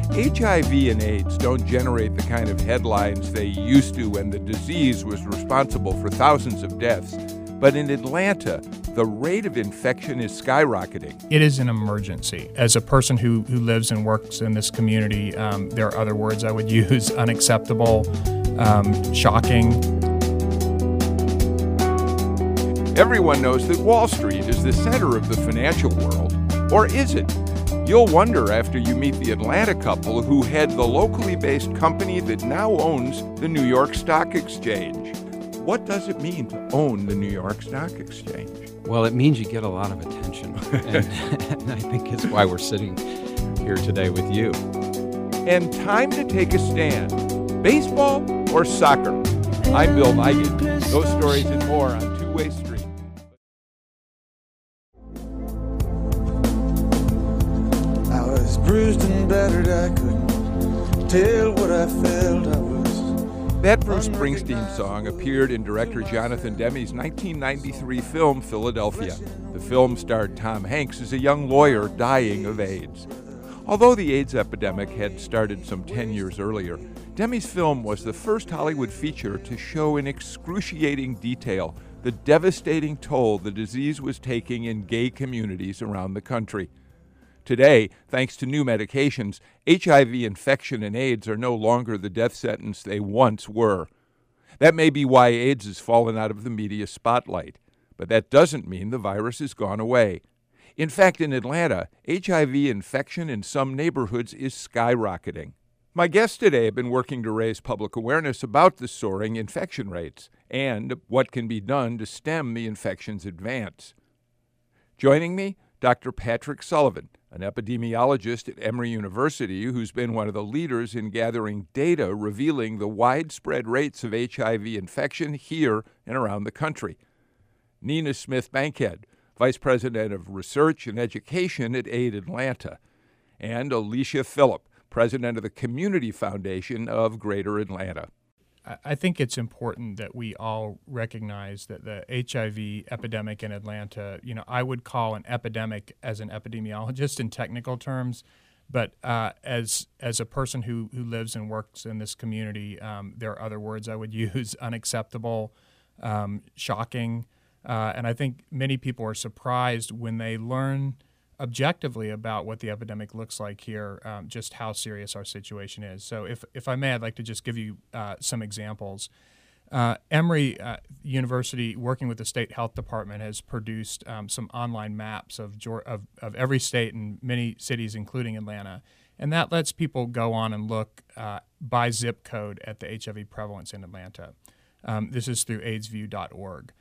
HIV and AIDS don't generate the kind of headlines they used to when the disease was responsible for thousands of deaths. But in Atlanta, the rate of infection is skyrocketing. It is an emergency. As a person who lives and works in this community, there are other words I would use: unacceptable, shocking. Everyone knows that Wall Street is the center of the financial world. Or is it? You'll wonder after you meet the Atlanta couple who head the locally based company that now owns the New York Stock Exchange. What does it mean to own the New York Stock Exchange? Well, it means you get a lot of attention. And I think it's why we're sitting here today with you. And time to take a stand. Baseball or soccer? I'm Bill Nigut. Those stories and more on Two-Way Street. I was bruised and battered, I couldn't tell what I felt. I was. That Bruce Springsteen song appeared in director Jonathan Demme's 1993 film, Philadelphia. The film starred Tom Hanks as a young lawyer dying of AIDS. Although the AIDS epidemic had started some 10 years earlier, Demme's film was the first Hollywood feature to show in excruciating detail the devastating toll the disease was taking in gay communities around the country. Today, thanks to new medications, HIV infection and AIDS are no longer the death sentence they once were. That may be why AIDS has fallen out of the media spotlight, but that doesn't mean the virus has gone away. In fact, in Atlanta, HIV infection in some neighborhoods is skyrocketing. My guests today have been working to raise public awareness about the soaring infection rates and what can be done to stem the infection's advance. Joining me, Dr. Patrick Sullivan, an epidemiologist at Emory University who's been one of the leaders in gathering data revealing the widespread rates of HIV infection here and around the country. Nina Smith Bankhead, Vice President of Research and Education at AID Atlanta. And Alicia Phillip, President of the Community Foundation of Greater Atlanta. I think it's important that we all recognize that the HIV epidemic in Atlanta, I would call an epidemic as an epidemiologist in technical terms, but as a person who lives and works in this community, there are other words I would use: unacceptable, shocking, and I think many people are surprised when they learn objectively about what the epidemic looks like here, just how serious our situation is. So if I may, I'd like to just give you some examples. Emory University, working with the state health department, has produced some online maps of every state and many cities, including Atlanta. And that lets people go on and look by zip code at the HIV prevalence in Atlanta. This is through aidsview.org.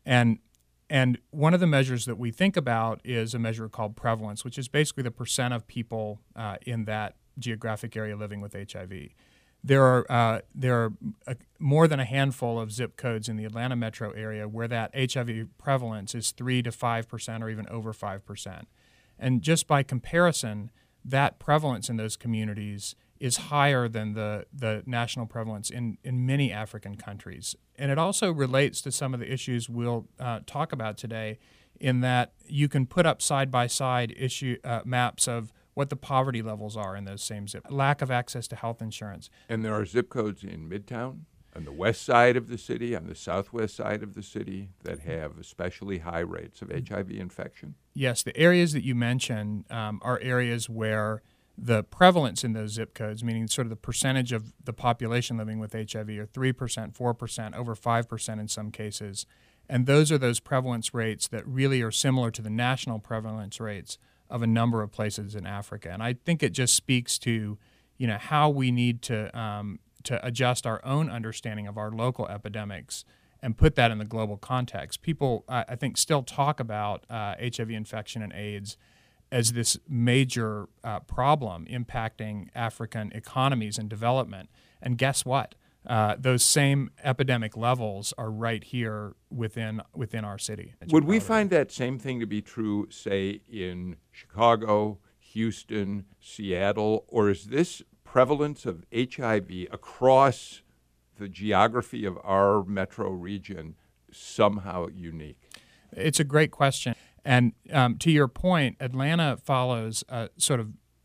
And one of the measures that we think about is a measure called prevalence, which is basically the percent of people in that geographic area living with HIV. There are more than a handful of zip codes in the Atlanta metro area where that HIV prevalence is 3 to 5% or even over 5%. And just by comparison, that prevalence in those communities is higher than the national prevalence in many African countries. And it also relates to some of the issues we'll talk about today, in that you can put up side-by-side maps of what the poverty levels are in those same zip, lack of access to health insurance. And there are zip codes in Midtown, on the west side of the city, on the southwest side of the city, that have especially high rates of HIV infection? Yes, the areas that you mentioned are areas where the prevalence in those zip codes, meaning sort of the percentage of the population living with HIV, are 3%, 4%, over 5% in some cases. And those are those prevalence rates that really are similar to the national prevalence rates of a number of places in Africa. And I think it just speaks to, how we need to adjust our own understanding of our local epidemics and put that in the global context. People, I think, still talk about HIV infection and AIDS as this major problem impacting African economies and development. And guess what? Those same epidemic levels are right here within our city. Would we find that same thing to be true, say, in Chicago, Houston, Seattle, or is this prevalence of HIV across the geography of our metro region somehow unique? It's a great question. And to your point, Atlanta follows sort of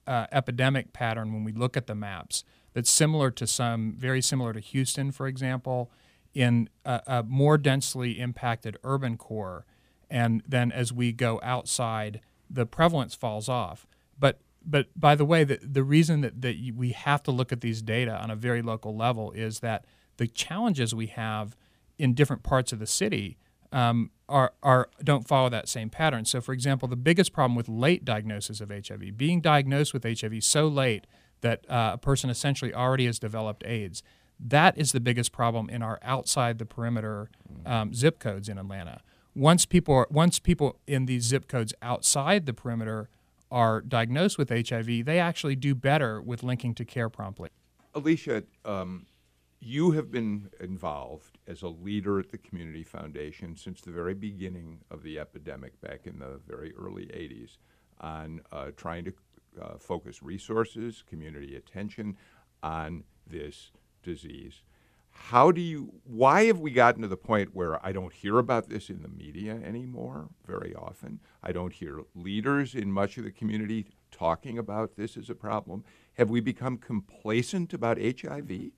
epidemic pattern when we look at the maps that's very similar to Houston, for example, in a more densely impacted urban core. And then as we go outside, the prevalence falls off. But by the way, the reason that we have to look at these data on a very local level is that the challenges we have in different parts of the city don't follow that same pattern. So, for example, the biggest problem with late diagnosis of HIV, being diagnosed with HIV so late that a person essentially already has developed AIDS, that is the biggest problem in our outside the perimeter zip codes in Atlanta. Once people in these zip codes outside the perimeter are diagnosed with HIV, they actually do better with linking to care promptly. Alicia, you have been involved as a leader at the Community Foundation since the very beginning of the epidemic back in the very early 80s on trying to focus resources, community attention on this disease. Why have we gotten to the point where I don't hear about this in the media anymore very often? I don't hear leaders in much of the community talking about this as a problem. Have we become complacent about HIV?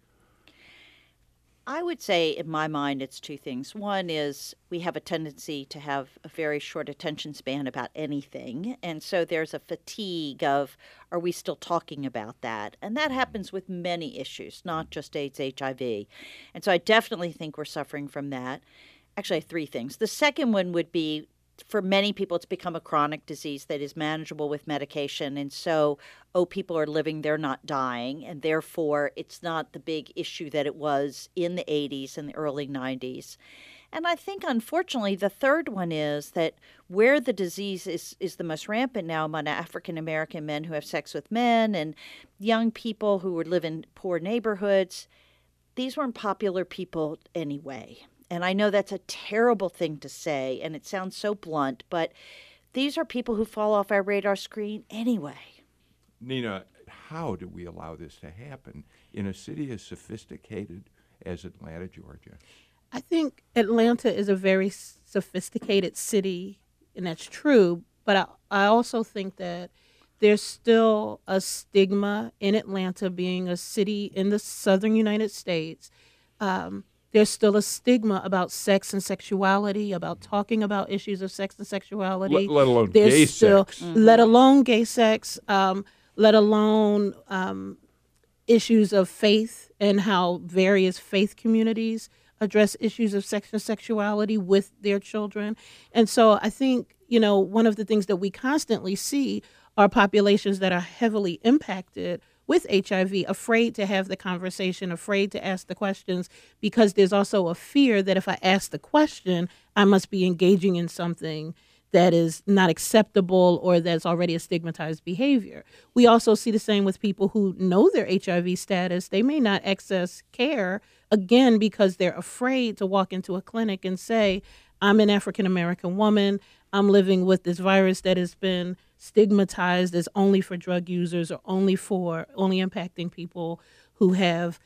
I would say, in my mind, it's two things. One is we have a tendency to have a very short attention span about anything. And so there's a fatigue of, are we still talking about that? And that happens with many issues, not just AIDS, HIV. And so I definitely think we're suffering from that. Actually, I have three things. The second one would be, for many people, it's become a chronic disease that is manageable with medication. And so, people are living, they're not dying. And therefore, it's not the big issue that it was in the 80s and the early 90s. And I think, unfortunately, the third one is that where the disease is the most rampant now among African-American men who have sex with men and young people who live in poor neighborhoods, these weren't popular people anyway. And I know that's a terrible thing to say, and it sounds so blunt, but these are people who fall off our radar screen anyway. Nina, how do we allow this to happen in a city as sophisticated as Atlanta, Georgia? I think Atlanta is a very sophisticated city, and that's true, but I also think that there's still a stigma in Atlanta being a city in the southern United States. There's still a stigma about sex and sexuality, about talking about issues of sex and sexuality. Let alone gay sex. Let alone gay sex, let alone issues of faith and how various faith communities address issues of sex and sexuality with their children. And so I think, one of the things that we constantly see are populations that are heavily impacted with HIV, afraid to have the conversation, afraid to ask the questions, because there's also a fear that if I ask the question, I must be engaging in something that is not acceptable or that's already a stigmatized behavior. We also see the same with people who know their HIV status. They may not access care, again, because they're afraid to walk into a clinic and say, I'm an African-American woman, I'm living with this virus that has been stigmatized as only for drug users or only impacting people who have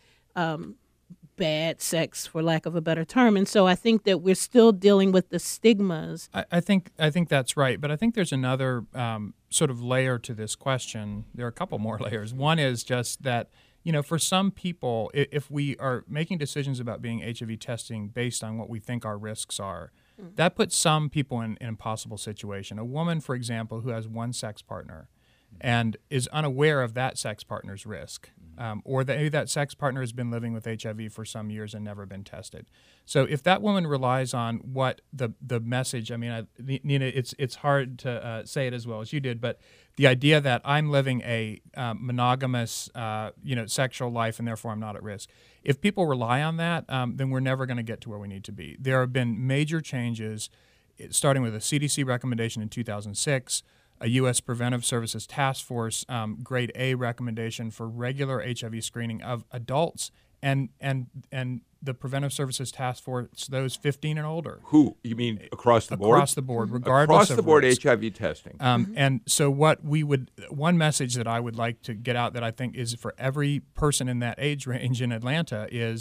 bad sex, for lack of a better term. And so I think that we're still dealing with the stigmas. I think that's right, but I think there's another sort of layer to this question. There are a couple more layers. One is just that, for some people, if we are making decisions about being HIV testing based on what we think our risks are, that puts some people in an impossible situation. A woman, for example, who has one sex partner and is unaware of that sex partner's risk, or that maybe that sex partner has been living with HIV for some years and never been tested. So if that woman relies on what the message, Nina, it's hard to say it as well as you did, but the idea that I'm living a monogamous, sexual life and therefore I'm not at risk. If people rely on that, then we're never going to get to where we need to be. There have been major changes, starting with a CDC recommendation in 2006, a U.S. Preventive Services Task Force Grade A recommendation for regular HIV screening of adults, and the Preventive Services Task Force, those 15 and older. Who? You mean across the board? Across the board, regardless across of the board risk. HIV testing. And so one message that I would like to get out that I think is for every person in that age range in Atlanta is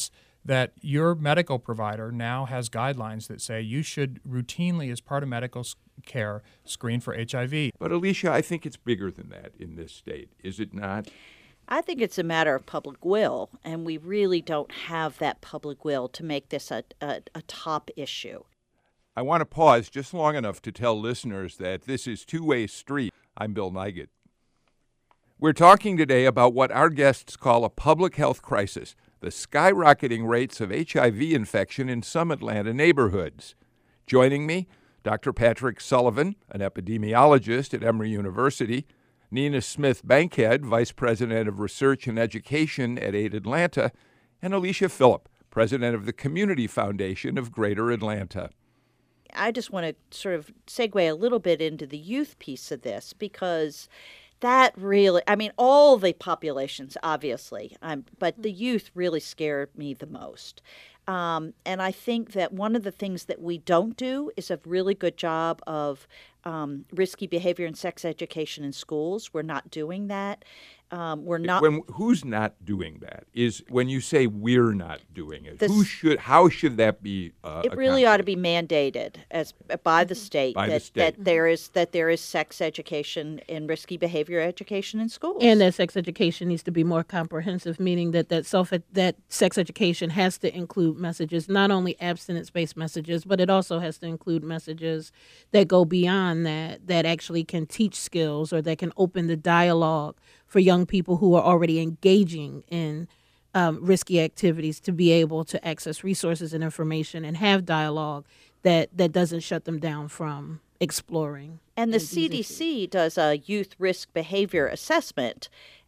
that your medical provider now has guidelines that say you should routinely, as part of medical care, screen for HIV. But Alicia, I think it's bigger than that in this state, is it not? I think it's a matter of public will, and we really don't have that public will to make this a top issue. I want to pause just long enough to tell listeners that this is Two-Way Street. I'm Bill Nigut. We're talking today about what our guests call a public health crisis, the skyrocketing rates of HIV infection in some Atlanta neighborhoods. Joining me, Dr. Patrick Sullivan, an epidemiologist at Emory University, Nina Smith Bankhead, Vice President of Research and Education at AID Atlanta, and Alicia Phillip, President of the Community Foundation of Greater Atlanta. I just want to sort of segue a little bit into the youth piece of this, because that really, I mean, all the populations, obviously, but the youth really scared me the most. And I think that one of the things that we don't do is a really good job of risky behavior and sex education in schools. We're not doing that. We're not. Who's not doing that? Is when you say we're not doing it. How should that be? It really ought to be mandated by the state that there is sex education and risky behavior education in schools, and that sex education needs to be more comprehensive, meaning that sex education has to include messages, not only abstinence-based messages, but it also has to include messages that go beyond that actually can teach skills or that can open the dialogue for young people who are already engaging in risky activities to be able to access resources and information and have dialogue that doesn't shut them down from exploring. And the CDC does a youth risk behavior assessment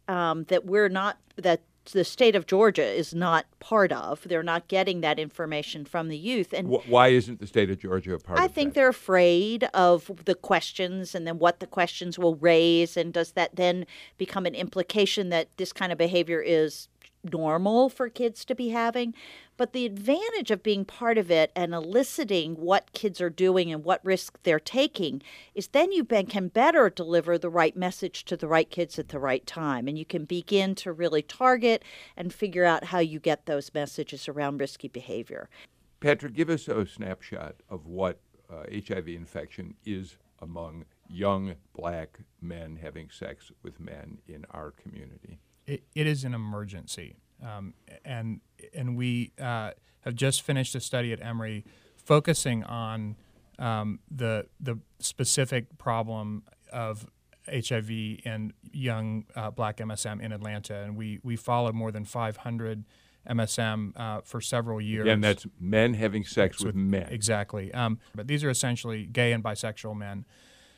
that the state of Georgia is not part of. They're not getting that information from the youth. And why isn't the state of Georgia a part of that? I think they're afraid of the questions and then what the questions will raise. And does that then become an implication that this kind of behavior is normal for kids to be having? But the advantage of being part of it and eliciting what kids are doing and what risk they're taking is then you can better deliver the right message to the right kids at the right time. And you can begin to really target and figure out how you get those messages around risky behavior. Patrick, give us a snapshot of what HIV infection is among young black men having sex with men in our community. It is an emergency, and we have just finished a study at Emory focusing on the specific problem of HIV in young black MSM in Atlanta, and we followed more than 500 MSM for several years. And that's men having sex with men. Exactly, but these are essentially gay and bisexual men.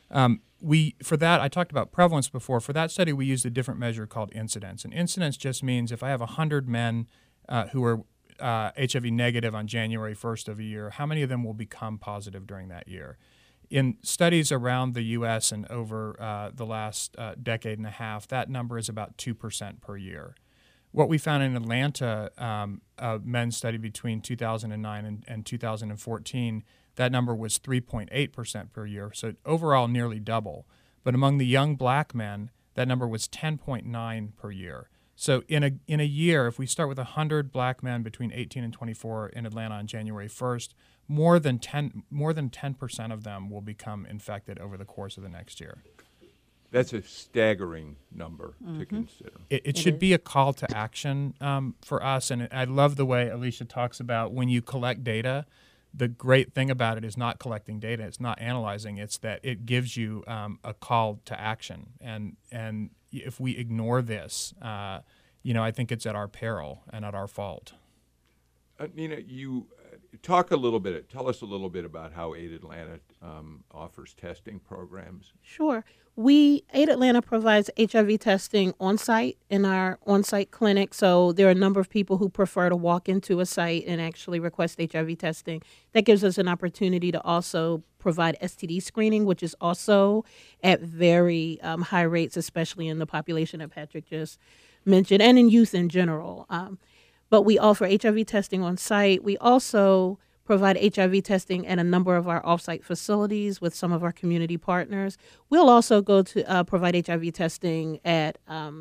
For that, I talked about prevalence before. For that study, we used a different measure called incidence. And incidence just means if I have 100 men who are HIV negative on January 1st of a year, how many of them will become positive during that year? In studies around the U.S. and over the last decade and a half, that number is about 2% per year. What we found in Atlanta, a men's study between 2009 and 2014, that number was 3.8% per year, so overall nearly double. But among the young black men, that number was 10.9 per year. So in a year, if we start with 100 black men between 18 and 24 in Atlanta on January 1st, more than 10% of them will become infected over the course of the next year. That's a staggering number to consider. It should be a call to action for us, and I love the way Alicia talks about when you collect data. The great thing about it is not collecting data, it's not analyzing, it's that it gives you a call to action. And if we ignore this, I think it's at our peril and at our fault. Nina, you tell us a little bit about how AID Atlanta offers testing programs. Sure. AID Atlanta provides HIV testing on-site in our on-site clinic. So there are a number of people who prefer to walk into a site and actually request HIV testing. That gives us an opportunity to also provide STD screening, which is also at very high rates, especially in the population that Patrick just mentioned and in youth in general. But we offer HIV testing on site. We also provide HIV testing at a number of our off-site facilities with some of our community partners. We'll also go to provide HIV testing at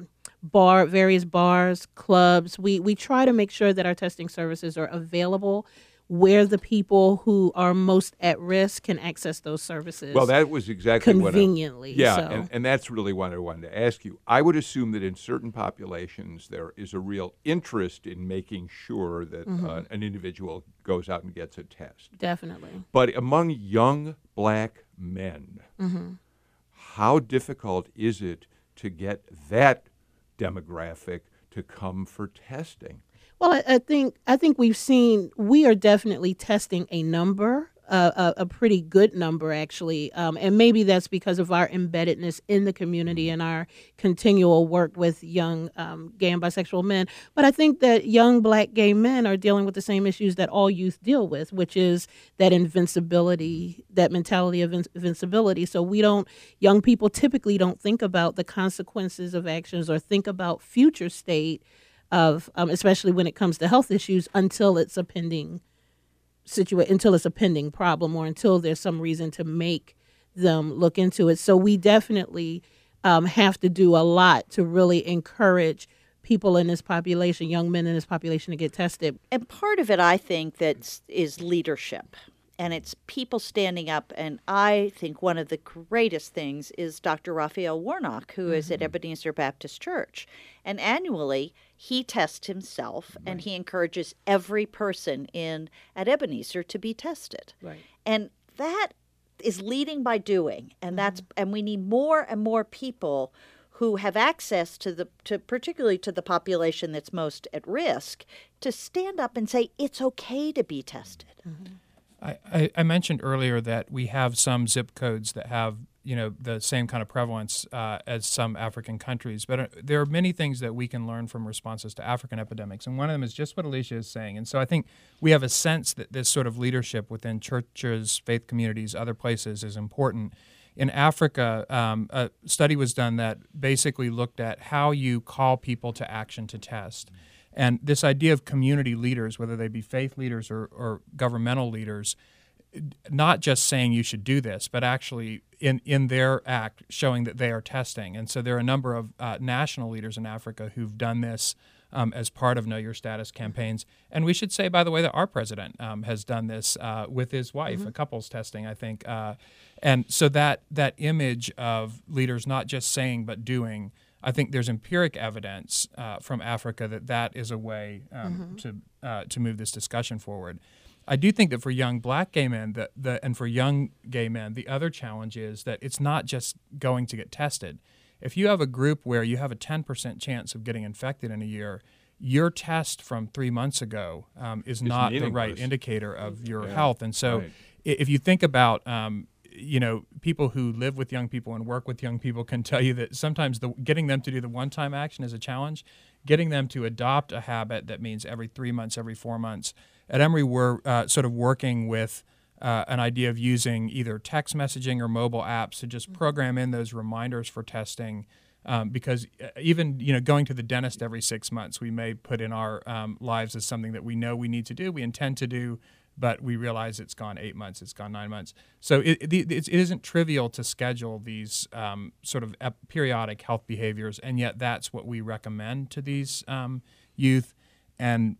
various bars, clubs. We try to make sure that our testing services are available where the people who are most at risk can access those services. Well, that was exactly conveniently. And that's really what I wanted to ask you. I would assume that in certain populations there is a real interest in making sure that an individual goes out and gets a test. Definitely. But among young black men, how difficult is it to get that demographic to come for testing? Well, I think we are definitely testing a number, a pretty good number actually, and maybe that's because of our embeddedness in the community and our continual work with young gay and bisexual men. But I think that young black gay men are dealing with the same issues that all youth deal with, which is that invincibility, that mentality of invincibility. So young people typically don't think about the consequences of actions or think about future state of, especially when it comes to health issues, until it's a pending problem, or until there's some reason to make them look into it. So we definitely have to do a lot to really encourage people in this population, young men in this population, to get tested. And part of it, I think, is leadership. And it's people standing up. And I think one of the greatest things is Dr. Raphael Warnock, who is at Ebenezer Baptist Church. And annually, he tests himself, and he encourages every person at Ebenezer to be tested. Right. And that is leading by doing. And and we need more and more people who have access to particularly to the population that's most at risk, to stand up and say it's okay to be tested. I mentioned earlier that we have some zip codes that have the same kind of prevalence as some African countries, but there are many things that we can learn from responses to African epidemics, and one of them is just what Alicia is saying. And so I think we have a sense that this sort of leadership within churches, faith communities, other places is important. In Africa, a study was done that basically looked at how you call people to action to test. And this idea of community leaders, whether they be faith leaders or governmental leaders, not just saying you should do this, but actually in their act showing that they are testing. And so there are a number of national leaders in Africa who've done this as part of Know Your Status campaigns. And we should say, by the way, that our president has done this with his wife, a couples testing, I think. And so that image of leaders not just saying but doing, I think there's empiric evidence from Africa that is a way to move this discussion forward. I do think that for young black gay men and for young gay men, the other challenge is that it's not just going to get tested. If you have a group where you have a 10% chance of getting infected in a year, your test from 3 months ago is not the right indicator of your health. And so if you think about people who live with young people and work with young people can tell you that sometimes getting them to do the one-time action is a challenge. Getting them to adopt a habit that means every 3 months, every 4 months. At Emory, we're sort of working with an idea of using either text messaging or mobile apps to just program in those reminders for testing. Because even going to the dentist every 6 months, we may put in our lives as something that we know we need to do, we intend to do, but we realize it's gone 8 months, it's gone 9 months. So it isn't trivial to schedule these sort of periodic health behaviors, and yet that's what we recommend to these youth, and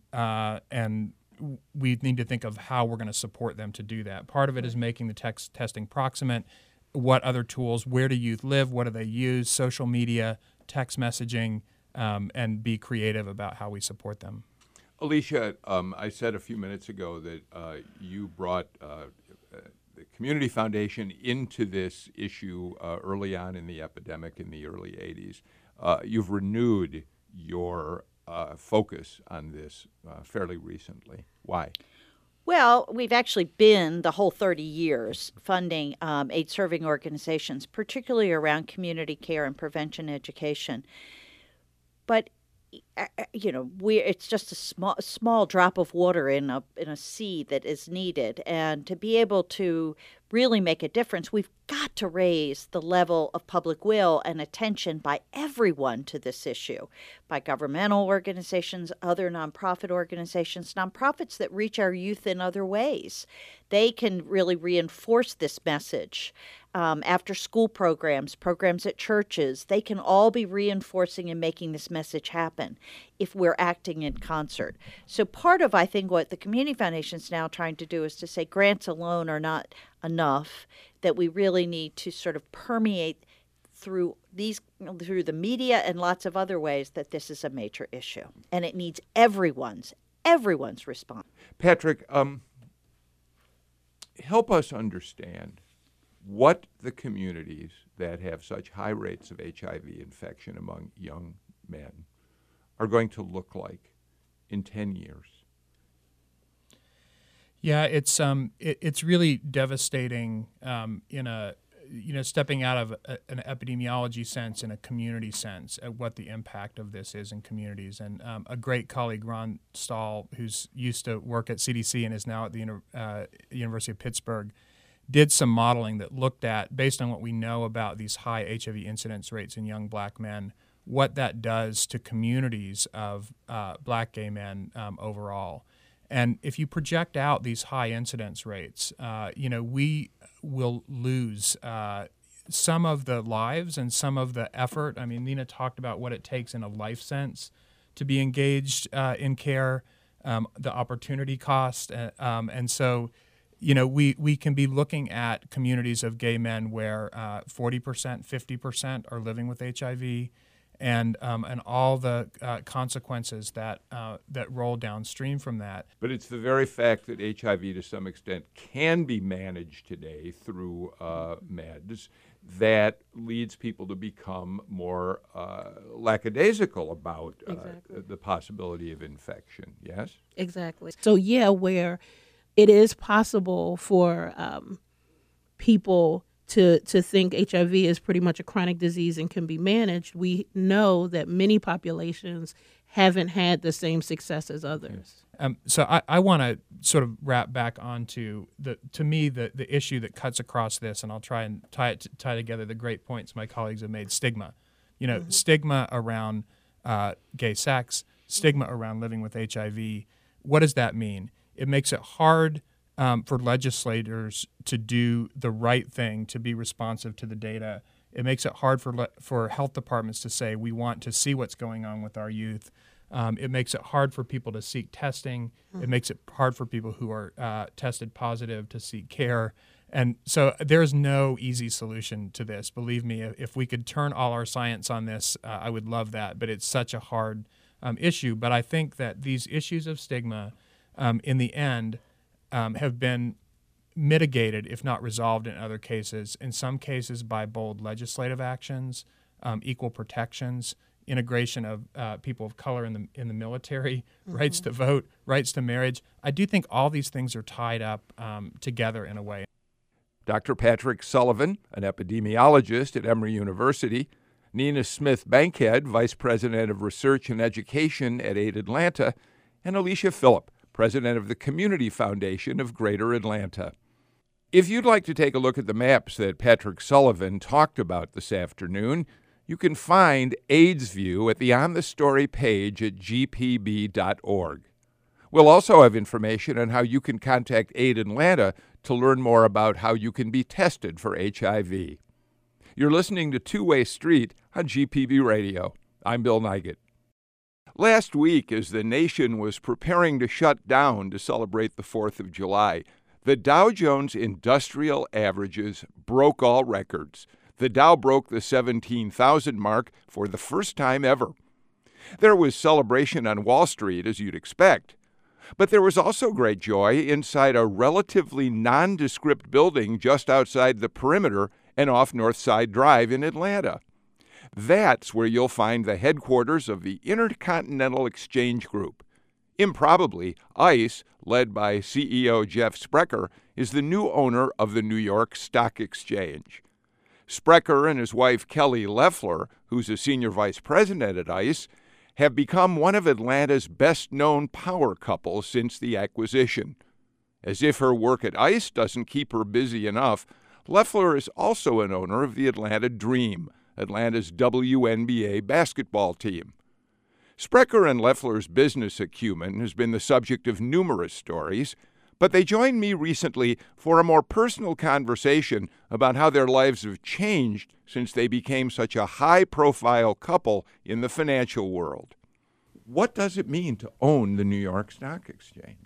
we need to think of how we're going to support them to do that. Part of it is making the testing proximate. What other tools, where do youth live, what do they use, social media, text messaging, and be creative about how we support them. Alicia, I said a few minutes ago that you brought the Community Foundation into this issue early on in the epidemic in the early 80s. You've renewed your focus on this fairly recently. Why? Well, we've actually been the whole 30 years funding AIDS-serving organizations, particularly around community care and prevention education. But it's just a small drop of water in a sea that is needed, and to be able to really make a difference, we've got to raise the level of public will and attention by everyone to this issue, by governmental organizations, other nonprofit organizations, nonprofits that reach our youth in other ways. They can really reinforce this message. After school programs at churches, they can all be reinforcing and making this message happen if we're acting in concert. So part of, I think, what the Community Foundation is now trying to do is to say grants alone are not enough, that we really need to sort of permeate through the media and lots of other ways that this is a major issue. And it needs everyone's response. Patrick, help us understand what the communities that have such high rates of HIV infection among young men are going to look like in 10 years. Yeah, it's really devastating in a stepping out of an epidemiology sense in a community sense at what the impact of this is in communities. And a great colleague, Ron Stahl, who's used to work at CDC and is now at the University of Pittsburgh, did some modeling that looked at, based on what we know about these high HIV incidence rates in young black men, what that does to communities of black gay men overall. And if you project out these high incidence rates, we will lose some of the lives and some of the effort. I mean, Nina talked about what it takes in a life sense to be engaged in care, the opportunity cost. And so, we can be looking at communities of gay men where 40%, 50% are living with HIV, and all the consequences that roll downstream from that. But it's the very fact that HIV to some extent can be managed today through meds that leads people to become more lackadaisical about the possibility of infection, yes? Exactly. So, where it is possible for people to think HIV is pretty much a chronic disease and can be managed, we know that many populations haven't had the same success as others. So I want to sort of wrap back onto the issue that cuts across this, and I'll try and tie together the great points my colleagues have made. Stigma, stigma around gay sex, stigma around living with HIV. What does that mean? It makes it hard for legislators to do the right thing, to be responsive to the data. It makes it hard for health departments to say, we want to see what's going on with our youth. It makes it hard for people to seek testing. It makes it hard for people who are tested positive to seek care. And so there's no easy solution to this. Believe me, if we could turn all our science on this, I would love that. But it's such a hard issue. But I think that these issues of stigma, in the end, have been mitigated, if not resolved in other cases, in some cases by bold legislative actions, equal protections, integration of people of color in the military, rights to vote, rights to marriage. I do think all these things are tied up together in a way. Dr. Patrick Sullivan, an epidemiologist at Emory University, Nina Smith Bankhead, Vice President of Research and Education at Aid Atlanta, and Alicia Phillip, President of the Community Foundation of Greater Atlanta. If you'd like to take a look at the maps that Patrick Sullivan talked about this afternoon, you can find AIDS View at the On the Story page at gpb.org. We'll also have information on how you can contact Aid Atlanta to learn more about how you can be tested for HIV. You're listening to Two-Way Street on GPB Radio. I'm Bill Nigut. Last week, as the nation was preparing to shut down to celebrate the 4th of July, the Dow Jones Industrial Averages broke all records. The Dow broke the 17,000 mark for the first time ever. There was celebration on Wall Street, as you'd expect. But there was also great joy inside a relatively nondescript building just outside the perimeter and off Northside Drive in Atlanta. That's where you'll find the headquarters of the Intercontinental Exchange Group. Improbably, ICE, led by CEO Jeff Sprecher, is the new owner of the New York Stock Exchange. Sprecher and his wife Kelly Loeffler, who's a senior vice president at ICE, have become one of Atlanta's best-known power couples since the acquisition. As if her work at ICE doesn't keep her busy enough, Loeffler is also an owner of the Atlanta Dream, Atlanta's WNBA basketball team. Sprecher and Loeffler's business acumen has been the subject of numerous stories, but they joined me recently for a more personal conversation about how their lives have changed since they became such a high-profile couple in the financial world. What does it mean to own the New York Stock Exchange?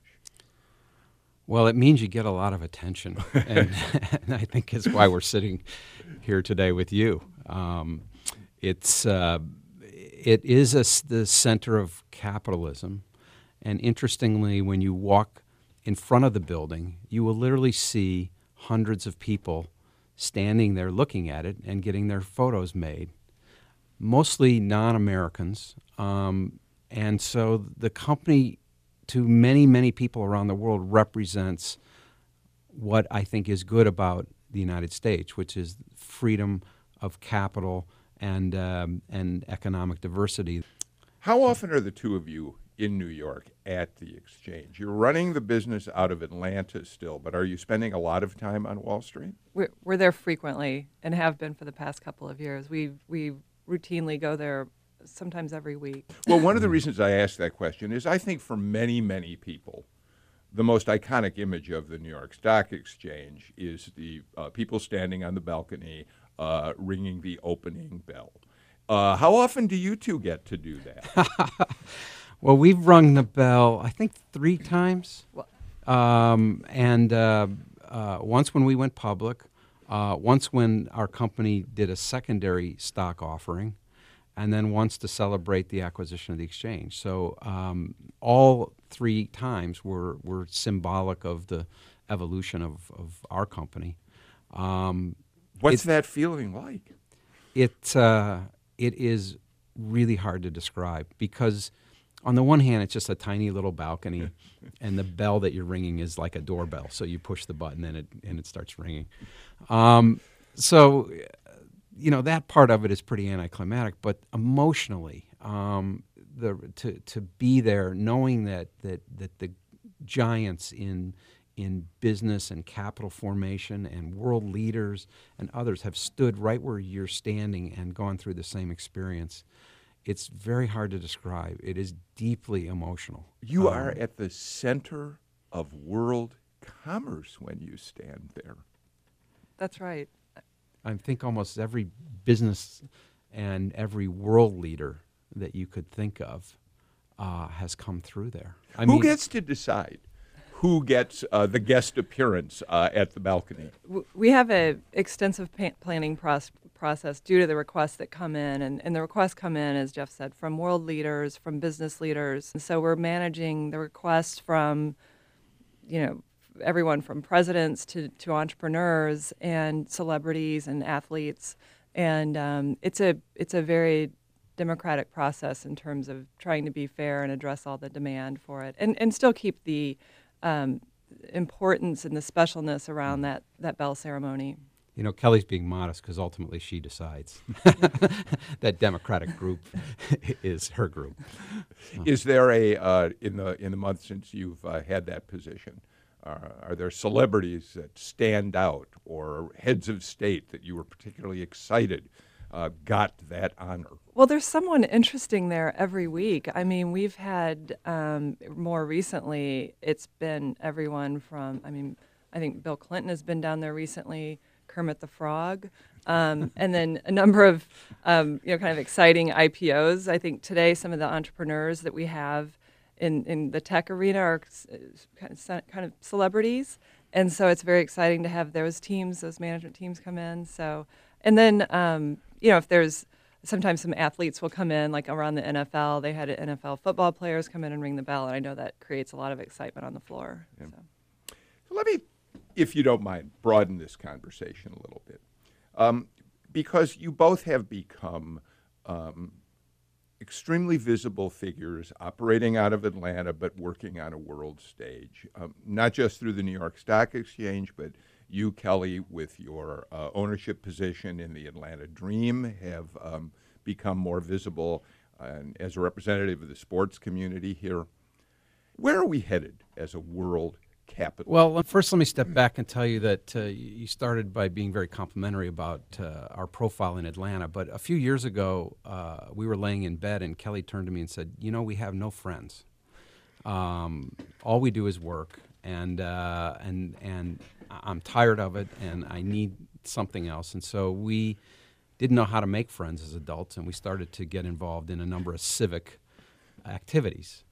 Well, it means you get a lot of attention, and I think it's why we're sitting here today with you. It is the center of capitalism, and interestingly, when you walk in front of the building, you will literally see hundreds of people standing there looking at it and getting their photos made, mostly non-Americans. And so the company, to many, many people around the world, represents what I think is good about the United States, which is freedom of capital and economic diversity. How often are the two of you in New York at the exchange? You're running the business out of Atlanta still, but are you spending a lot of time on Wall Street? We're there frequently and have been for the past couple of years. We routinely go there sometimes every week. Well, one of the reasons I asked that question is I think for many, many people, the most iconic image of the New York Stock Exchange is the people standing on the balcony ringing the opening bell. How often do you two get to do that? Well, we've rung the bell, I think, 3 times. Once when we went public, once when our company did a secondary stock offering, and then once to celebrate the acquisition of the exchange. So all 3 times were symbolic of the evolution of our company. What's that feeling like? It is really hard to describe because on the one hand, it's just a tiny little balcony, and the bell that you're ringing is like a doorbell. So you push the button and it starts ringing. That part of it is pretty anticlimactic, but emotionally, to be there, knowing that the giants in business and capital formation and world leaders and others have stood right where you're standing and gone through the same experience. It's very hard to describe. It is deeply emotional. You are at the center of world commerce when you stand there. That's right. I think almost every business and every world leader that you could think of has come through there. Who gets to decide who gets the guest appearance at the balcony? We have an extensive planning process due to the requests that come in. And the requests come in, as Jeff said, from world leaders, from business leaders. And so we're managing the requests from, everyone from presidents to entrepreneurs and celebrities and athletes. And it's a very democratic process in terms of trying to be fair and address all the demand for it and still keep the importance and the specialness around that bell ceremony. Kelly's being modest because ultimately she decides. That Democratic group is her group. Is there in the month since you've had that position, are there celebrities that stand out or heads of state that you were particularly excited got that honor? Well, there's someone interesting there every week. I mean, we've had more recently, it's been everyone from, I think Bill Clinton has been down there recently, Kermit the Frog, and then a number of, kind of exciting IPOs. I think today some of the entrepreneurs that we have in the tech arena are kind of celebrities, and so it's very exciting to have those management teams come in. So, and then if there's sometimes some athletes will come in, like around the NFL, they had NFL football players come in and ring the bell, and I know that creates a lot of excitement on the floor. Yeah. So let me, if you don't mind, broaden this conversation a little bit, because you both have become extremely visible figures operating out of Atlanta but working on a world stage, not just through the New York Stock Exchange, but you, Kelly, with your ownership position in the Atlanta Dream, have become more visible as a representative of the sports community here. Where are we headed as a world capital? Well, first let me step back and tell you that you started by being very complimentary about our profile in Atlanta. But a few years ago, we were laying in bed, and Kelly turned to me and said, we have no friends. All we do is work, and I'm tired of it, and I need something else. And so we didn't know how to make friends as adults, and we started to get involved in a number of civic activities.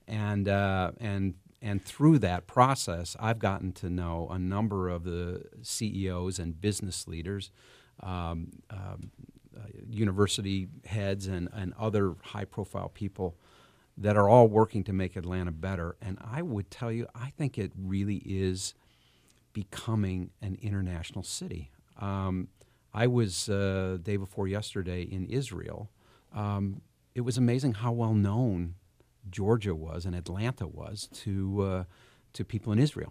And through that process, I've gotten to know a number of the CEOs and business leaders, university heads, and other high-profile people that are all working to make Atlanta better. And I would tell you, I think it really is becoming an international city. I was, day before yesterday, in Israel. It was amazing how well known Georgia was and Atlanta was to people in Israel.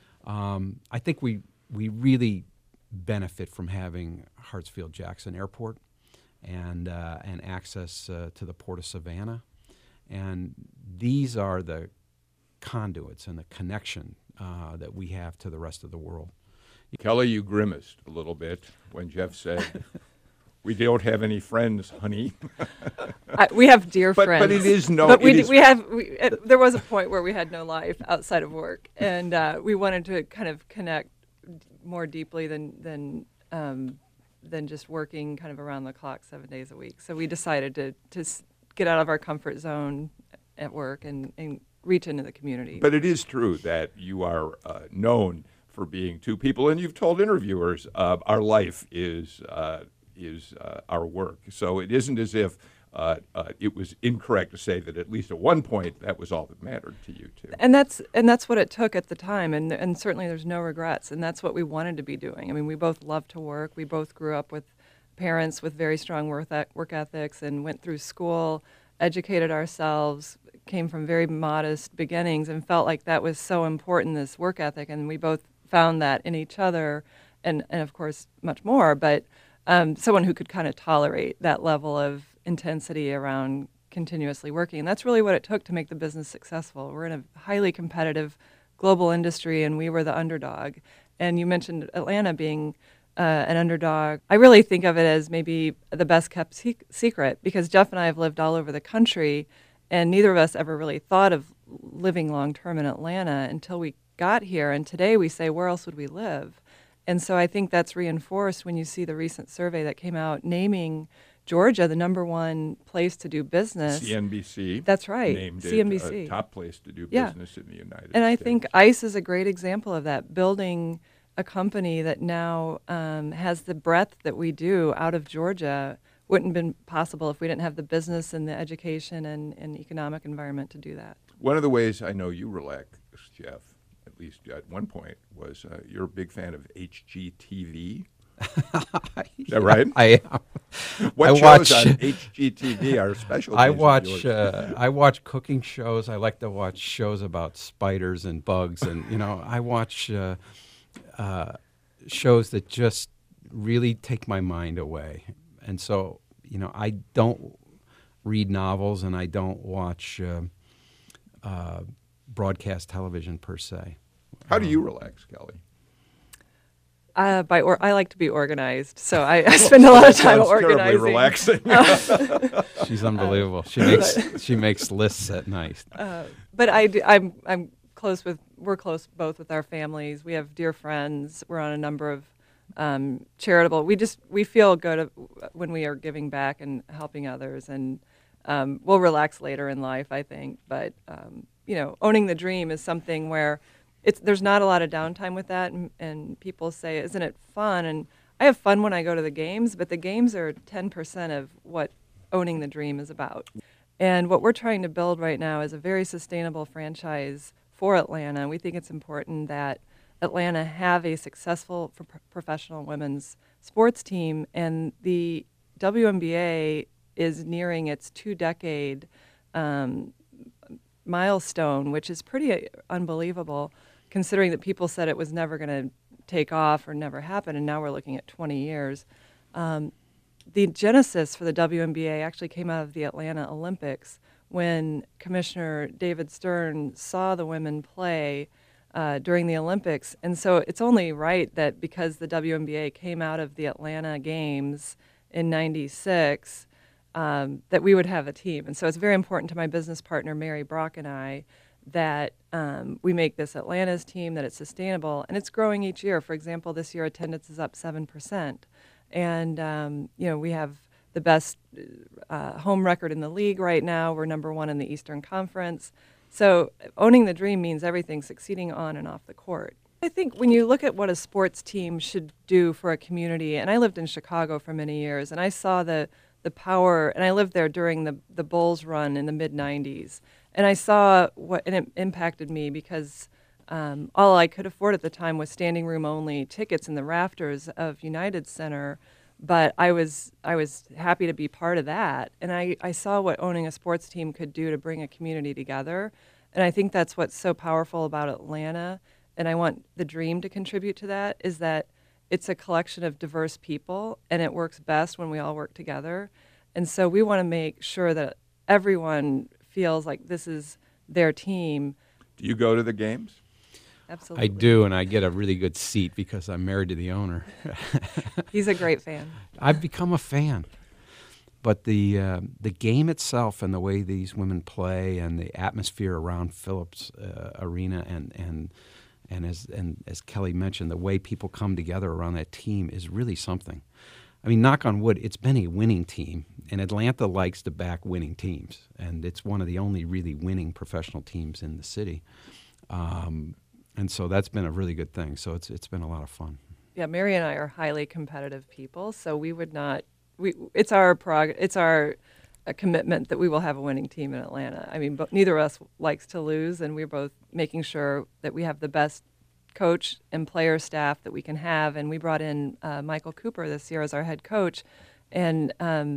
I think we really benefit from having Hartsfield-Jackson Airport and access to the Port of Savannah. And these are the conduits and the connection that we have to the rest of the world. Kelly, you grimaced a little bit when Jeff said, "We don't have any friends, honey." We have dear friends. But it is no. But there was a point where we had no life outside of work, and we wanted to kind of connect more deeply than just working kind of around the clock 7 days a week. So we decided to get out of our comfort zone at work and reach into the community. But it is true that you are known for being two people, and you've told interviewers our life is our work. So it isn't as if it was incorrect to say that at least at one point that was all that mattered to you too. And that's what it took at the time, and certainly there's no regrets, and that's what we wanted to be doing. I mean, we both love to work. We both grew up with parents with very strong work ethics and went through school, educated ourselves, came from very modest beginnings, and felt like that was so important, this work ethic, and we both found that in each other, and of course much more, but someone who could kind of tolerate that level of intensity around continuously working. And that's really what it took to make the business successful. We're in a highly competitive global industry, and we were the underdog. And you mentioned Atlanta being an underdog. I really think of it as maybe the best kept secret, because Jeff and I have lived all over the country, and neither of us ever really thought of living long term in Atlanta until we got here. And today we say, where else would we live? And so I think that's reinforced when you see the recent survey that came out naming Georgia the number one place to do business. CNBC. That's right. Named CNBC. it top place to do business in the United States. And I think ICE is a great example of that, building a company that now has the breadth that we do out of Georgia. Wouldn't have been possible if we didn't have the business and the education and economic environment to do that. One of the ways I know you relax, Jeff, at least at one point, was you're a big fan of HGTV. Is that right? I am. What shows on HGTV are special? I watch cooking shows. I like to watch shows about spiders and bugs, and I watch shows that just really take my mind away. And so, I don't read novels, and I don't watch broadcast television per se. How do you relax, Kelly? I like to be organized, so I spend a lot of time organizing. Terribly relaxing. She's unbelievable. She makes lists at night. But we're close both with our families. We have dear friends. We're on a number of charitable. We feel good when we are giving back and helping others, and we'll relax later in life, I think. But owning the dream is something where there's not a lot of downtime with that, and people say, isn't it fun? And I have fun when I go to the games, but the games are 10% of what owning the dream is about. And what we're trying to build right now is a very sustainable franchise for Atlanta. We think it's important that Atlanta have a successful professional women's sports team, and the WNBA is nearing its 2-decade milestone, which is pretty unbelievable, considering that people said it was never going to take off or never happen, and now we're looking at 20 years. The genesis for the WNBA actually came out of the Atlanta Olympics when Commissioner David Stern saw the women play during the Olympics. And so it's only right that because the WNBA came out of the Atlanta Games in '96, that we would have a team. And so it's very important to my business partner, Mary Brock, and I, that we make this Atlanta's team, that it's sustainable, and it's growing each year. For example, this year attendance is up 7%. And, we have the best home record in the league right now. We're number one in the Eastern Conference. So owning the dream means everything, succeeding on and off the court. I think when you look at what a sports team should do for a community, and I lived in Chicago for many years, and I saw the power, and I lived there during the Bulls run in the mid-'90s, and I saw and it impacted me because all I could afford at the time was standing room only tickets in the rafters of United Center, but I was happy to be part of that, and I saw what owning a sports team could do to bring a community together, and I think that's what's so powerful about Atlanta, and I want the dream to contribute to that, is that it's a collection of diverse people, and it works best when we all work together. And so we want to make sure that everyone feels like this is their team. Do you go to the games? Absolutely. I do, and I get a really good seat because I'm married to the owner. He's a great fan. I've become a fan. But the game itself and the way these women play and the atmosphere around Phillips Arena and as Kelly mentioned, the way people come together around that team is really something. I mean, knock on wood, it's been a winning team, and Atlanta likes to back winning teams, and it's one of the only really winning professional teams in the city. And so that's been a really good thing. So it's been a lot of fun. Yeah, Mary and I are highly competitive people, so we would not. It's our a commitment that we will have a winning team in Atlanta. I mean, but neither of us likes to lose, and we're both making sure that we have the best coach and player staff that we can have. And we brought in Michael Cooper this year as our head coach, and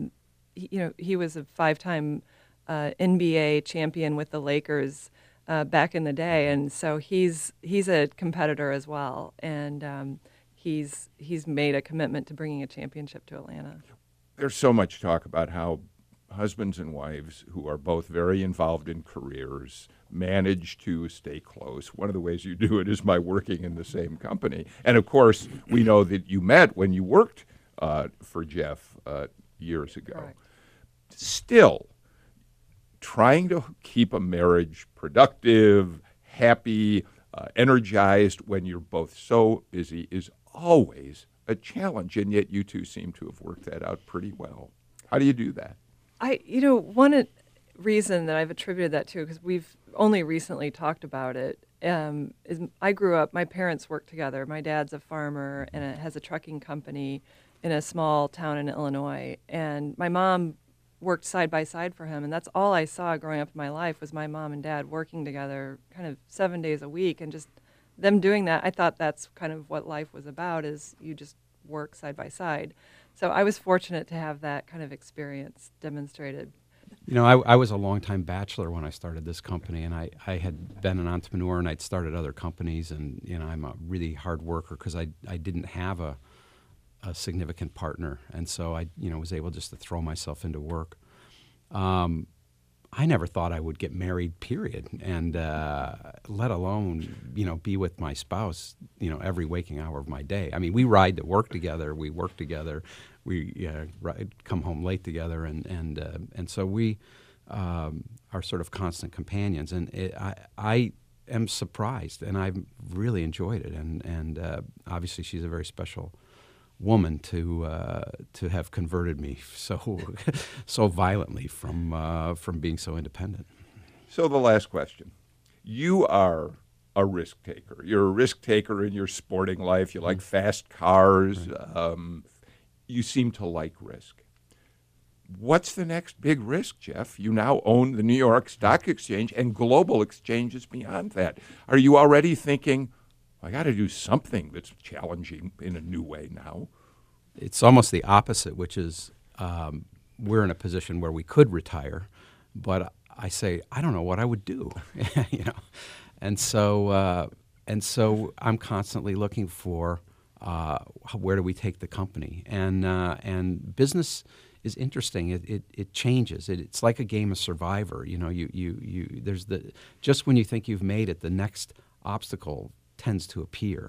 he was a 5-time NBA champion with the Lakers back in the day, and so he's a competitor as well, and he's made a commitment to bringing a championship to Atlanta. There's so much talk about how husbands and wives who are both very involved in careers manage to stay close. One of the ways you do it is by working in the same company. And of course, we know that you met when you worked for Jeff years ago. Correct. Still, trying to keep a marriage productive, happy, energized when you're both so busy is always a challenge, and yet you two seem to have worked that out pretty well. How do you do that? One reason that I've attributed that to, because we've only recently talked about it, is I grew up, my parents worked together. My dad's a farmer and has a trucking company in a small town in Illinois, and my mom worked side by side for him, and that's all I saw growing up in my life was my mom and dad working together kind of 7 days a week, and just them doing that. I thought that's kind of what life was about, is you just work side by side. So I was fortunate to have that kind of experience demonstrated. You know, I was a longtime bachelor when I started this company, and I had been an entrepreneur, and I'd started other companies, and I'm a really hard worker because I didn't have a significant partner, and so I was able just to throw myself into work. I never thought I would get married, period, and let alone be with my spouse every waking hour of my day. I mean, we ride to work together, we work together, we come home late together, and so we are sort of constant companions. And I am surprised, and I've really enjoyed it. And obviously, she's a very special woman to have converted me so violently from being so independent. So the last question. You are a risk taker. You're a risk taker in your sporting life. You like fast cars. Right. You seem to like risk. What's the next big risk, Jeff? You now own the New York Stock Exchange and global exchanges beyond that. Are you already thinking, I got to do something that's challenging in a new way now? It's almost the opposite, which is we're in a position where we could retire, but I say, I don't know what I would do, And so I'm constantly looking for where do we take the company, and business is interesting. It changes. It's like a game of Survivor. You there's just when you think you've made it, the next obstacle tends to appear.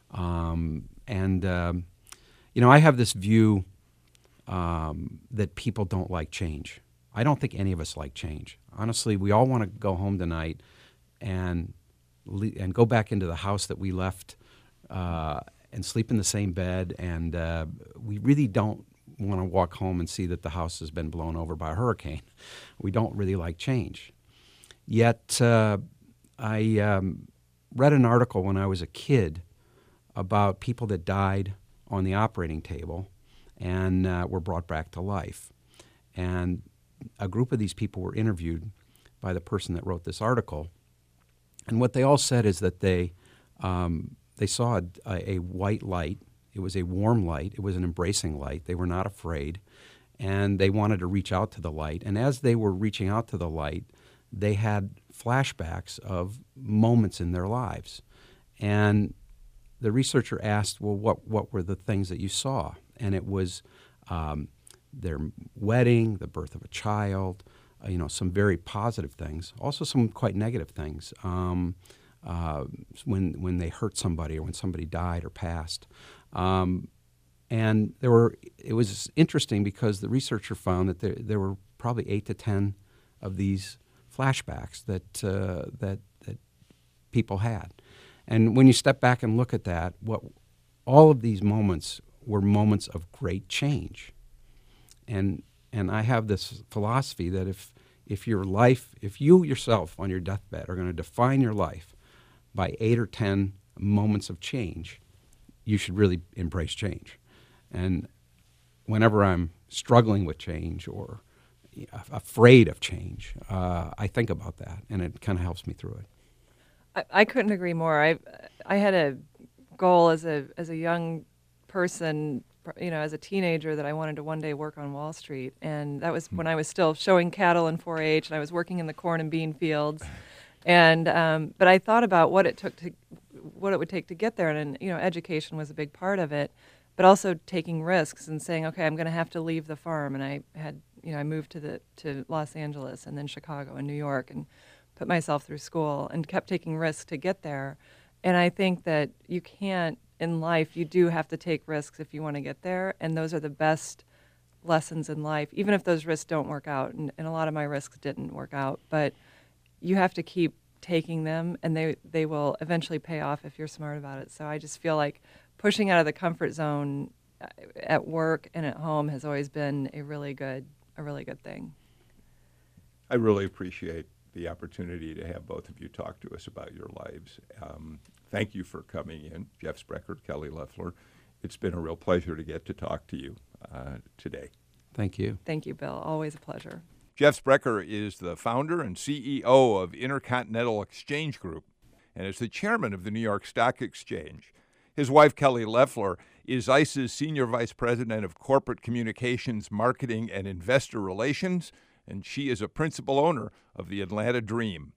I have this view that people don't like change. I don't think any of us like change. Honestly, we all want to go home tonight and go back into the house that we left and sleep in the same bed, and we really don't want to walk home and see that the house has been blown over by a hurricane. We don't really like change. Yet I read an article when I was a kid about people that died on the operating table and were brought back to life. And a group of these people were interviewed by the person that wrote this article. And what they all said is that they saw a white light. It was a warm light. It was an embracing light. They were not afraid. And they wanted to reach out to the light. And as they were reaching out to the light, they had flashbacks of moments in their lives. And the researcher asked, well, what were the things that you saw? And it was their wedding, the birth of a child, some very positive things, also some quite negative things, when they hurt somebody or when somebody died or passed. And it was interesting because the researcher found that there were probably 8 to 10 of these flashbacks that people had. And when you step back and look at that, all of these moments were moments of great change. And I have this philosophy that if you yourself on your deathbed are going to define your life by 8 or 10 moments of change, you should really embrace change. And whenever I'm struggling with change or afraid of change, I think about that, and it kind of helps me through it. I couldn't agree more. I had a goal as a young person, as a teenager, that I wanted to one day work on Wall Street, and that was when I was still showing cattle in 4-H, and I was working in the corn and bean fields, and but I thought about what it would take to get there, and education was a big part of it, but also taking risks and saying, okay, I'm going to have to leave the farm, and I moved to Los Angeles and then Chicago and New York and put myself through school and kept taking risks to get there. And I think that you can't, in life, you do have to take risks if you want to get there, and those are the best lessons in life, even if those risks don't work out, and a lot of my risks didn't work out, but you have to keep taking them, and they will eventually pay off if you're smart about it. So I just feel like pushing out of the comfort zone at work and at home has always been a really good thing. I really appreciate the opportunity to have both of you talk to us about your lives. Thank you for coming in, Jeff Sprecher, Kelly Loeffler. It's been a real pleasure to get to talk to you today. Thank you. Thank you, Bill. Always a pleasure. Jeff Sprecher is the founder and CEO of Intercontinental Exchange Group and is the chairman of the New York Stock Exchange. His wife, Kelly Loeffler, is ICE's Senior Vice President of Corporate Communications, Marketing, and Investor Relations, and she is a principal owner of the Atlanta Dream.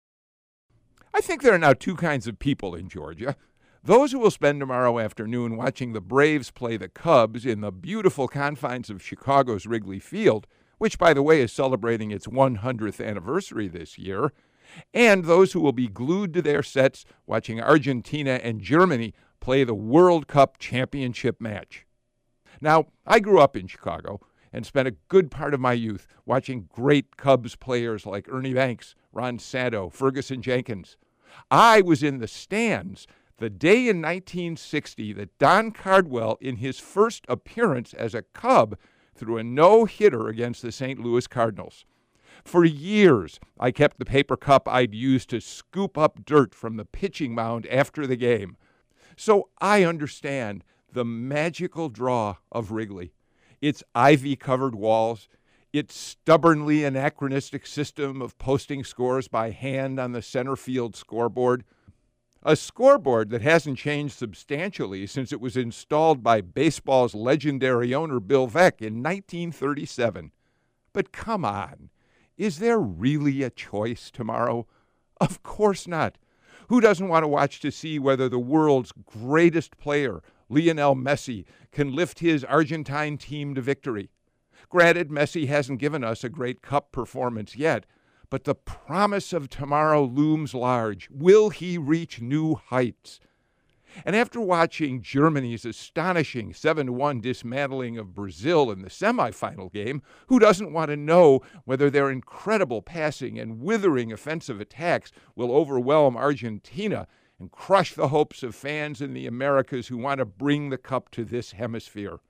I think there are now two kinds of people in Georgia. Those who will spend tomorrow afternoon watching the Braves play the Cubs in the beautiful confines of Chicago's Wrigley Field, which, by the way, is celebrating its 100th anniversary this year, and those who will be glued to their sets watching Argentina and Germany play the World Cup championship match. Now, I grew up in Chicago and spent a good part of my youth watching great Cubs players like Ernie Banks, Ron Santo, Ferguson Jenkins. I was in the stands the day in 1960 that Don Cardwell, in his first appearance as a Cub, threw a no-hitter against the St. Louis Cardinals. For years, I kept the paper cup I'd used to scoop up dirt from the pitching mound after the game. So I understand the magical draw of Wrigley. Its ivy-covered walls, its stubbornly anachronistic system of posting scores by hand on the center field scoreboard, a scoreboard that hasn't changed substantially since it was installed by baseball's legendary owner Bill Veeck in 1937. But come on, is there really a choice tomorrow? Of course not. Who doesn't want to watch to see whether the world's greatest player, Lionel Messi, can lift his Argentine team to victory? Granted, Messi hasn't given us a great cup performance yet, but the promise of tomorrow looms large. Will he reach new heights? And after watching Germany's astonishing 7-1 dismantling of Brazil in the semifinal game, who doesn't want to know whether their incredible passing and withering offensive attacks will overwhelm Argentina and crush the hopes of fans in the Americas who want to bring the cup to this hemisphere?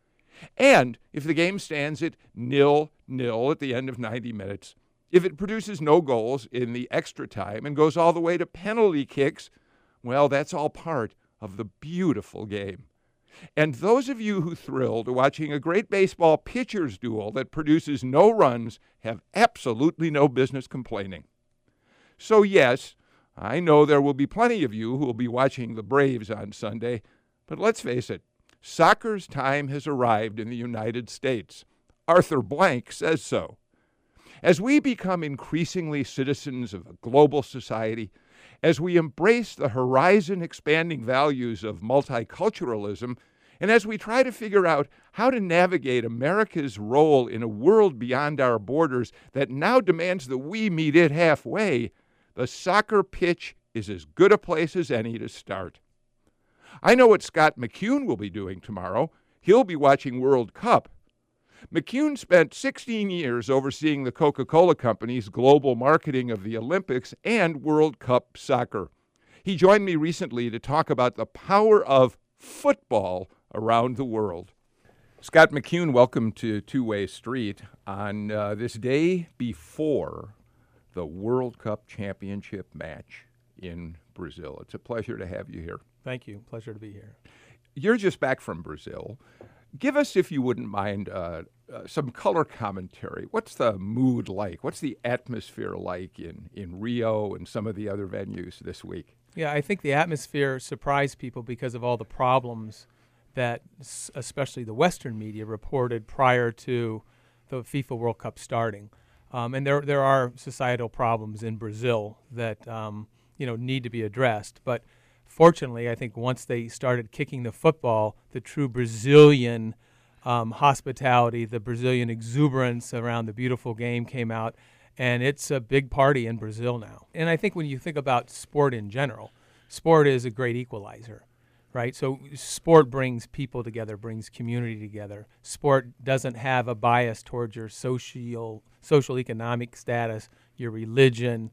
And if the game stands at 0-0 at the end of 90 minutes, if it produces no goals in the extra time and goes all the way to penalty kicks, well, that's all part of the beautiful game. And those of you who thrilled watching a great baseball pitcher's duel that produces no runs have absolutely no business complaining. So yes, I know there will be plenty of you who will be watching the Braves on Sunday, but let's face it, soccer's time has arrived in the United States. Arthur Blank says so. As we become increasingly citizens of a global society, as we embrace the horizon-expanding values of multiculturalism, and as we try to figure out how to navigate America's role in a world beyond our borders that now demands that we meet it halfway, the soccer pitch is as good a place as any to start. I know what Scott McCune will be doing tomorrow. He'll be watching World Cup. McCune spent 16 years overseeing the Coca-Cola Company's global marketing of the Olympics and World Cup soccer. He joined me recently to talk about the power of football around the world. Scott McCune, welcome to Two-Way Street on this day before the World Cup championship match in Brazil. It's a pleasure to have you here. Thank you. Pleasure to be here. You're just back from Brazil. Give us, if you wouldn't mind, some color commentary. What's the mood like? What's the atmosphere like in Rio and some of the other venues this week? Yeah, I think the atmosphere surprised people because of all the problems that especially the Western media reported prior to the FIFA World Cup starting. And there are societal problems in Brazil that need to be addressed. But fortunately, I think once they started kicking the football, the true Brazilian hospitality, the Brazilian exuberance around the beautiful game came out, and it's a big party in Brazil now. And I think when you think about sport in general, sport is a great equalizer, right? So sport brings people together, brings community together. Sport doesn't have a bias towards your social economic status, your religion,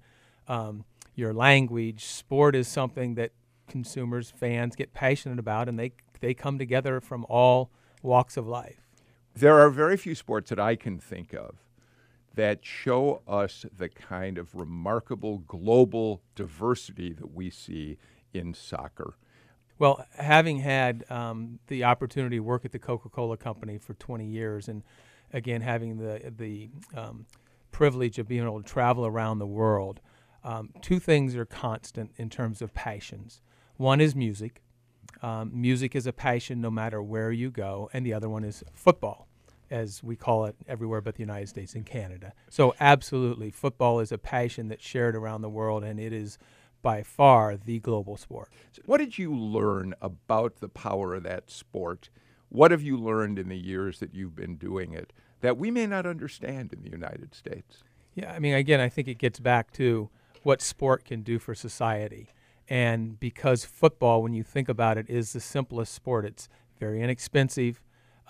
your language. Sport is something that consumers, fans get passionate about, and they come together from all walks of life. There are very few sports that I can think of that show us the kind of remarkable global diversity that we see in soccer. Well, having had the opportunity to work at the Coca-Cola Company for 20 years, and again having the privilege of being able to travel around the world, two things are constant in terms of passions. One is music. Music is a passion no matter where you go, and the other one is football, as we call it everywhere but the United States and Canada. So absolutely, football is a passion that's shared around the world, and it is by far the global sport. What did you learn about the power of that sport? What have you learned in the years that you've been doing it that we may not understand in the United States? Yeah, I mean, again, I think it gets back to what sport can do for society. And because football, when you think about it, is the simplest sport, it's very inexpensive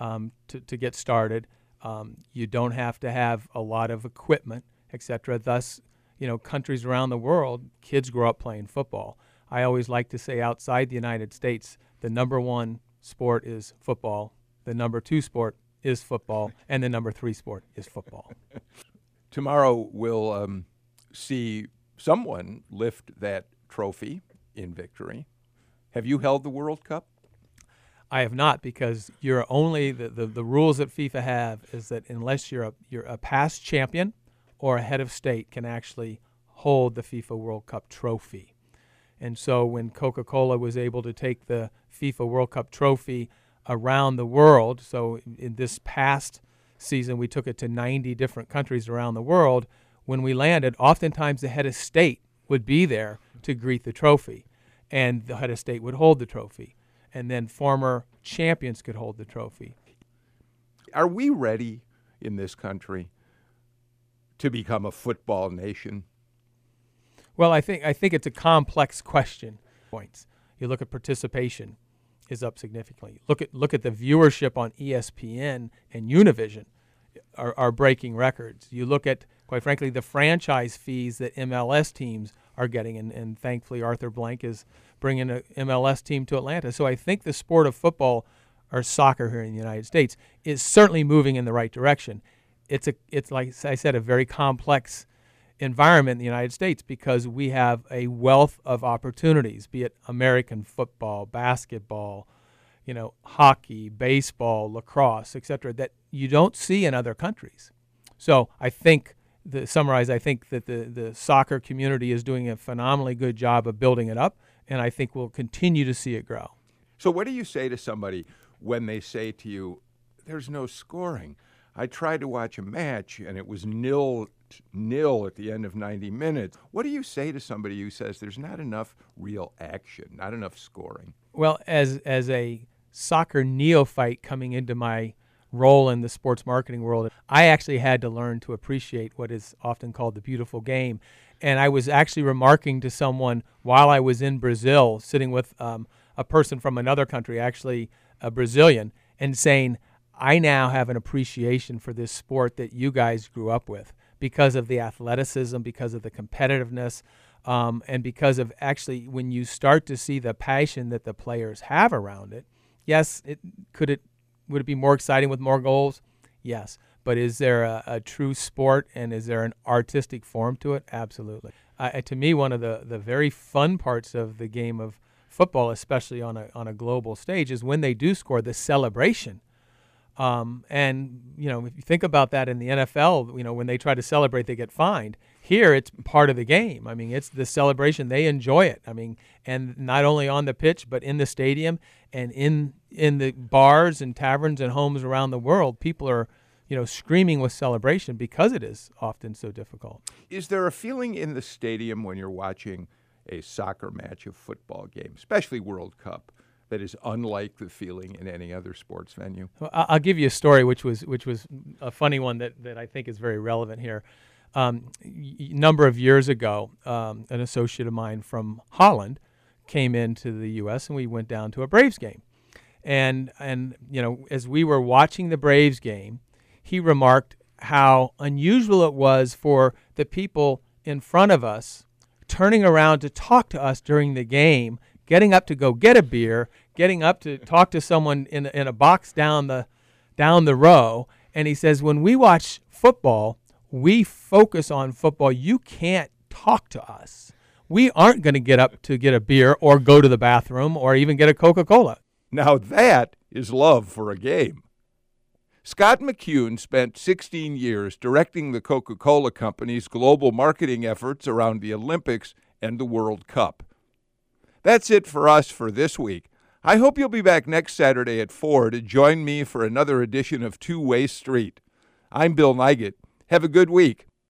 to get started. You don't have to have a lot of equipment, etc. Thus, countries around the world, kids grow up playing football. I always like to say outside the United States, the number one sport is football, the number two sport is football, and the number three sport is football. Tomorrow we'll see someone lift that trophy in victory. Have you held the World Cup? I have not, because you're only the rules that FIFA have is that unless you're a past champion or a head of state can actually hold the FIFA World Cup trophy. And so when Coca-Cola was able to take the FIFA World Cup trophy around the world, so in this past season we took it to 90 different countries around the world, when we landed, oftentimes the head of state would be there to greet the trophy, and the head of state would hold the trophy, and then former champions could hold the trophy. Are we ready in this country to become a football nation? Well, I think it's a complex question. Points. You look at participation is up significantly. Look at the viewership on ESPN and Univision are breaking records. You look at, quite frankly, the franchise fees that MLS teams are getting, and thankfully Arthur Blank is bringing an MLS team to Atlanta. So I think the sport of football or soccer here in the United States is certainly moving in the right direction. It's like I said, a very complex environment in the United States because we have a wealth of opportunities, be it American football, basketball, hockey, baseball, lacrosse, etc., that you don't see in other countries. So I think, I think that the soccer community is doing a phenomenally good job of building it up, and I think we'll continue to see it grow. So what do you say to somebody when they say to you, there's no scoring? I tried to watch a match, and it was 0-0 at the end of 90 minutes. What do you say to somebody who says there's not enough real action, not enough scoring? Well, as a soccer neophyte coming into my role in the sports marketing world, I actually had to learn to appreciate what is often called the beautiful game. And I was actually remarking to someone while I was in Brazil, sitting with a person from another country, actually a Brazilian, and saying, I now have an appreciation for this sport that you guys grew up with because of the athleticism, because of the competitiveness, and because of actually when you start to see the passion that the players have around it. Yes, would it be more exciting with more goals? Yes. But is there a true sport and is there an artistic form to it? Absolutely. To me, one of the very fun parts of the game of football, especially on a global stage, is when they do score, the celebration. And, if you think about that in the NFL, when they try to celebrate, they get fined. Here, it's part of the game. I mean, it's the celebration. They enjoy it. I mean, and not only on the pitch, but in the stadium and in the bars and taverns and homes around the world, people are, screaming with celebration because it is often so difficult. Is there a feeling in the stadium when you're watching a soccer match, a football game, especially World Cup, that is unlike the feeling in any other sports venue? Well, I'll give you a story which was a funny one that I think is very relevant here. A number of years ago, an associate of mine from Holland came into the U.S. and we went down to a Braves game. And as we were watching the Braves game, he remarked how unusual it was for the people in front of us turning around to talk to us during the game, getting up to go get a beer, getting up to talk to someone in a box down the row. And he says, when we watch football, we focus on football. You can't talk to us. We aren't going to get up to get a beer or go to the bathroom or even get a Coca-Cola. Now that is love for a game. Scott McCune spent 16 years directing the Coca-Cola Company's global marketing efforts around the Olympics and the World Cup. That's it for us for this week. I hope you'll be back next Saturday at 4 to join me for another edition of Two-Way Street. I'm Bill Nygett. Have a good week.